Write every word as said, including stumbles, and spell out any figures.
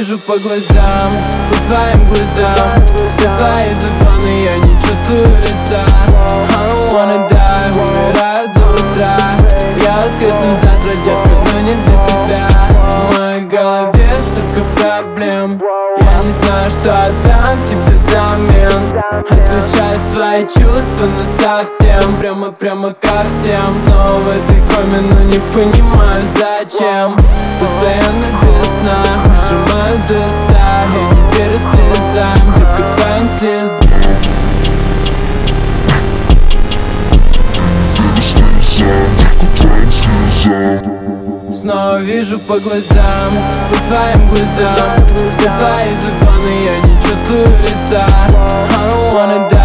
вижу по глазам, по твоим глазам. Все твои законы, я не чувствую лица. I don't wanna die, умираю до утра. Я воскресну завтра, детка, но не для тебя. В моей голове столько проблем. Я не знаю, что отдам тебе взамен. Отключаю свои чувства насовсем, прямо, прямо ко всем. Снова в этой коме, но не понимаю зачем. Постоянно без сна, ужимаю до ста. Я не верю слезам, детка, твоим слезам. Снова вижу по глазам, по твоим глазам. Все твои законы, я не чувствую лица. I don't wanna die.